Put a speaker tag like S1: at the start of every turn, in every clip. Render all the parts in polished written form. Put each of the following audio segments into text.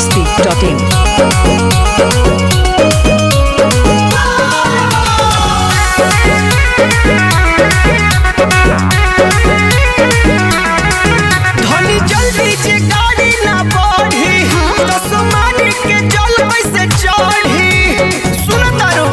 S1: biharmasti.in
S2: धनी जल्दी जे गाड़ी ना बढ़ी तो सुमानी के जल से चढ़ी सुन तारो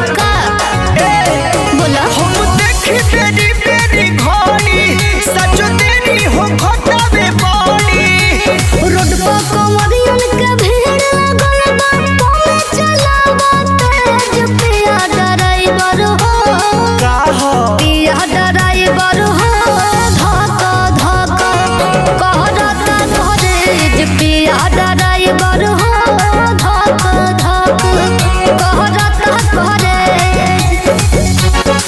S3: बोला
S2: हम देखी बेरी बेरी घड़ी सचो देरी हो खटावे बड़ी
S3: रोड पर कमरियन के भीड़ लगल बा पमे चलावा तेज पिया ड्राइवर हो
S2: का हो
S3: पिया ड्राइवर हो धक धक कहरता धरेज पिया ड्राइवर हो धक धक कहरता धरेज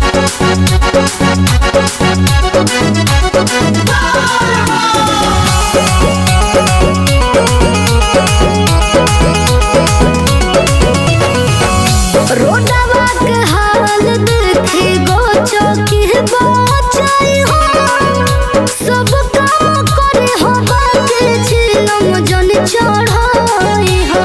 S3: रोडवा के हाल देखी गो चौकी बचाई हो सब काम करे हो बाके छिलम जन चढ़ाई हो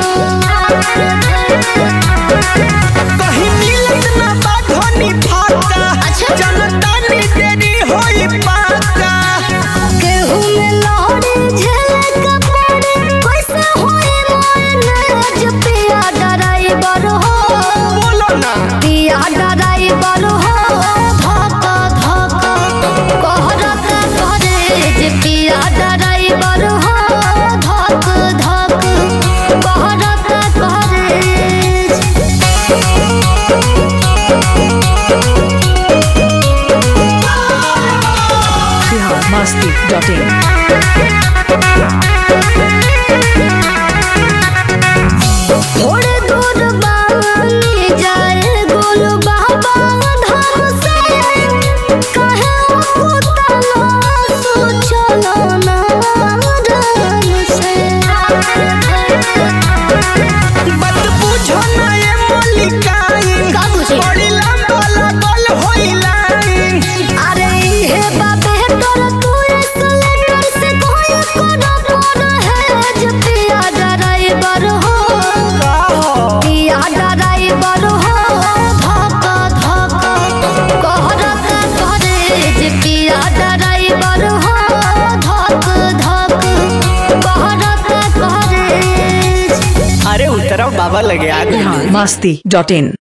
S2: कहीं मिलत ना बा धनी फाका
S3: अच्छा।
S2: जनता नी देरी होई पाका
S3: केहू में लहरी झेले के पड़े कैसे होई मैनेज पिया ड्राइवर हो
S2: बोलो ना
S3: पिया ड्राइवर हो धक धक कहरता धरेज पिया ड्राइवर हो धक धक कहरता धरेज
S1: biharmasti.in
S3: थोड़े दूर बानी जाए गोल बाबा धाम से कहे उतलो सोचलो ना राम से
S2: बात बुझो ना ये मलिकाई
S3: का बुझी?
S2: बड़ी लंबा लागल होई लाइन
S3: अरे हे बाबे तोर तू एक्सलेटर से कोई कोना पर है जब पिया ड्राइवर हो
S2: का हो
S3: पिया ड्राइवर हो धक धक कहरता धरेज पिया ड्राइवर हो धक धक कहरता धरेज
S2: अरे उतरा बाबा लगे आ गए
S1: biharmasti.in